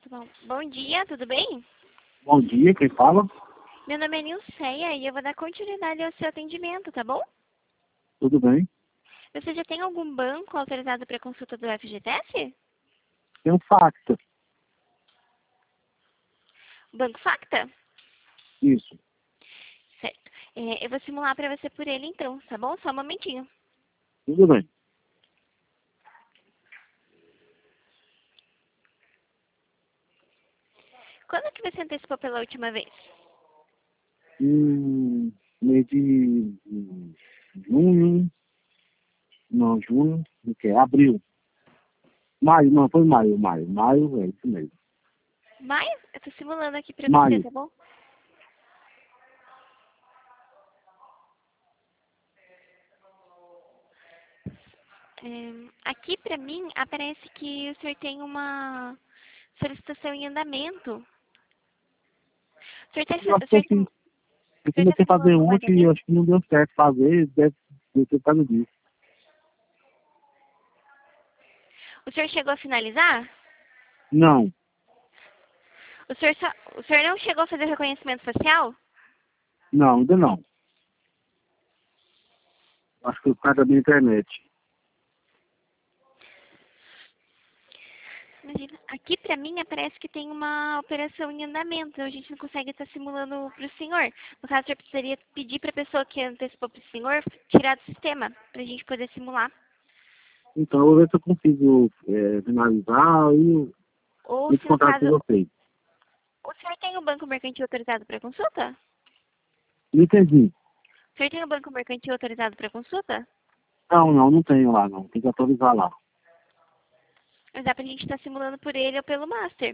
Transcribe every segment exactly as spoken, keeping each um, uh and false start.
Tá bom. Bom dia, tudo bem? Bom dia, quem fala? Meu nome é Nilceia e eu vou dar continuidade ao seu atendimento, tá bom? Tudo bem? Você já tem algum banco autorizado para consulta do F G T S? Tem um Facta. Banco Facta? Isso. Certo. É, eu vou simular para você por ele então, tá bom? Só um momentinho. Tudo bem. Quando que você antecipou pela última vez? Hum, mês de hum, junho. Não, junho. O que? Abril. Maio, não, foi maio, maio. Maio, é isso mesmo. Maio? Eu tô simulando aqui para você, Maio. tá bom? É, aqui para mim aparece que o senhor tem uma solicitação em andamento. O senhor, tá, Eu acho o que eu, senhor, fiz, tem, eu o senhor tá comecei a fazer simulando um ontem e pagamento? acho que não deu certo fazer, deve deve ser por causa disso. O senhor chegou a finalizar? Não, O senhor, só, o senhor não chegou a fazer o reconhecimento facial? não, ainda não. Acho que foi por causa da minha internet. Imagina. Aqui pra mim aparece que tem uma operação em andamento. A gente não consegue estar simulando pro senhor. No caso, o senhor precisaria pedir pra pessoa que antecipou pro senhor tirar do sistema, pra gente poder simular. Então, eu vou ver se eu consigo é, finalizar e Ou esse se no contato com caso, vocês. o senhor tem o banco mercantil autorizado para consulta? Não entendi. O senhor tem o banco mercantil autorizado para consulta? Não, não, não tenho lá, não. Tem que atualizar lá. Mas dá pra gente estar simulando por ele ou pelo Master.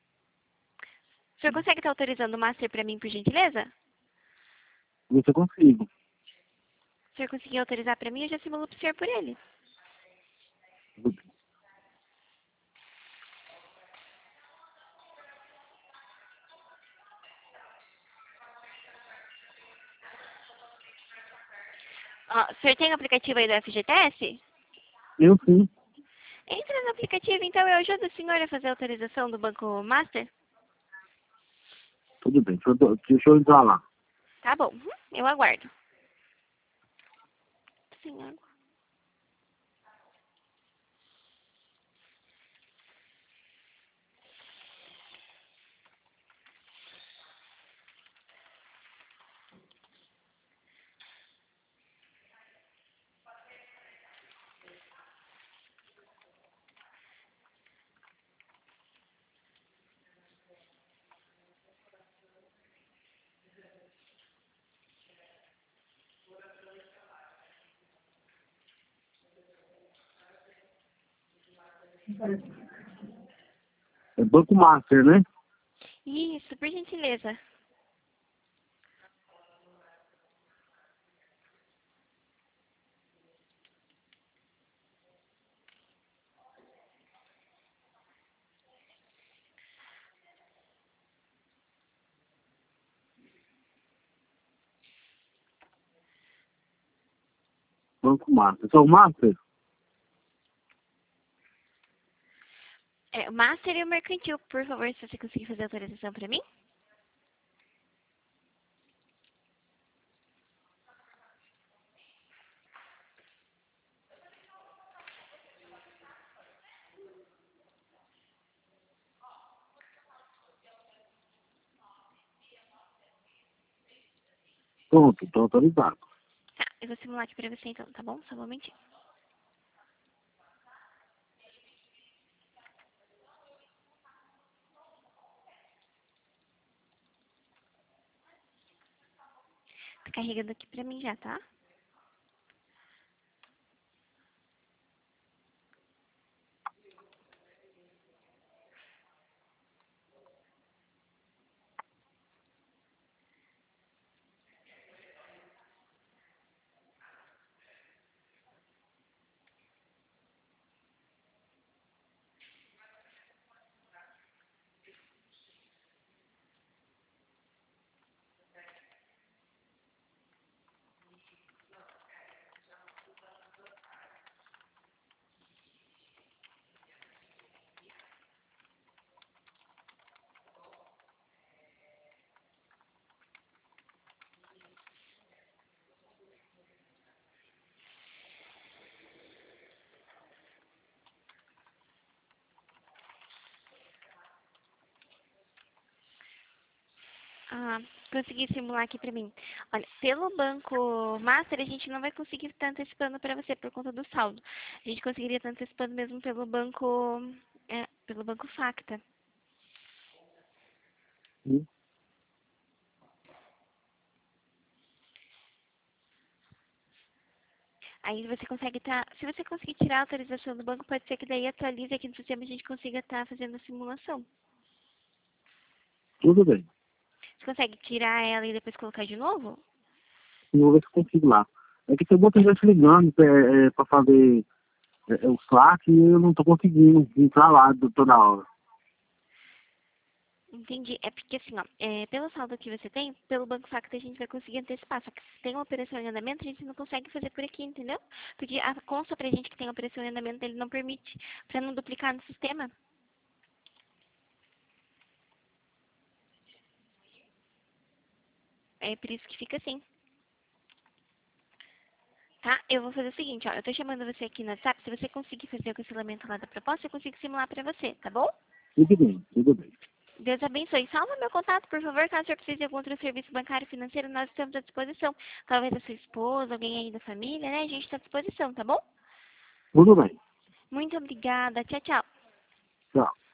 O senhor consegue estar autorizando o Master pra mim, por gentileza? Ver se eu consigo. Se o senhor conseguir autorizar pra mim, eu já simulo pro senhor por ele. Ó, o senhor tem o aplicativo aí do F G T S? Eu sim. Entra no aplicativo, então eu ajudo o senhor a fazer a autorização do Banco Master? Tudo bem. Deixa eu, deixa eu entrar lá. Tá bom, uhum, eu aguardo. Sem água. É Banco Master, né? Isso, por gentileza. Banco Master. Sou Master? É, o Master e o Mercantil, por favor, se você conseguir fazer a autorização pra mim. Pronto, estou autorizado. Tá, eu vou simular aqui pra você então, tá bom? Só um momentinho. Tá carregando aqui pra mim já, tá? Ah, consegui simular aqui pra mim. Olha, pelo Banco Master, a gente não vai conseguir estar antecipando pra você por conta do saldo. A gente conseguiria estar antecipando mesmo pelo banco, é, pelo Banco Facta. Hum, Aí você consegue estar, se você conseguir tirar a autorização do banco, pode ser que daí atualize aqui no sistema e a gente consiga estar fazendo a simulação. Tudo bem. Você consegue tirar ela e depois colocar de novo? Eu vou ver se eu consigo lá. É que tem muita gente ligando é, é, para fazer é, é, o Slack e eu não tô conseguindo entrar lá do- toda hora. Entendi. É porque assim, ó, é, pelo saldo que você tem, pelo Banco Facta a gente vai conseguir antecipar. Só que se tem uma operação em andamento, a gente não consegue fazer por aqui, entendeu? Porque a consta pra gente que tem operação em andamento, ele não permite, pra não duplicar no sistema. É por isso que fica assim. Tá? Eu vou fazer o seguinte, ó, eu tô chamando você aqui no WhatsApp, se você conseguir fazer o cancelamento lá da proposta, eu consigo simular pra você, tá bom? Tudo bem, tudo bem. Deus abençoe. Salva meu contato, por favor, caso o senhor precise de algum outro serviço bancário e financeiro, nós estamos à disposição. Talvez a sua esposa, alguém aí da família, né? A gente está à disposição, tá bom? Tudo bem. Muito obrigada. Tchau, tchau. Tchau.